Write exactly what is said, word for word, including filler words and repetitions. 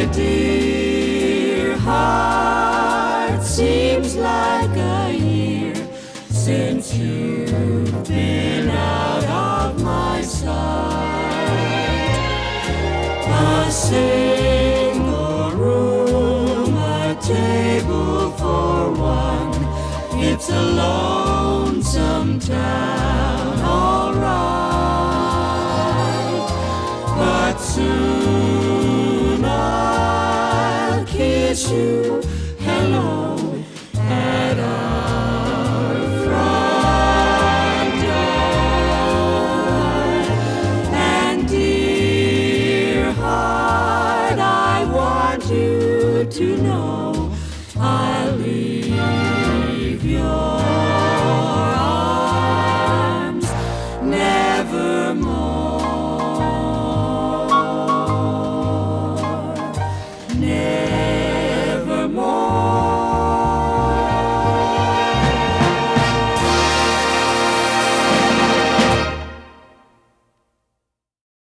my dear. Heart seems like a year since you've been out of my sight. A single room, a table for one, it's a lonesome town, all right. But soon I'll kiss you hello.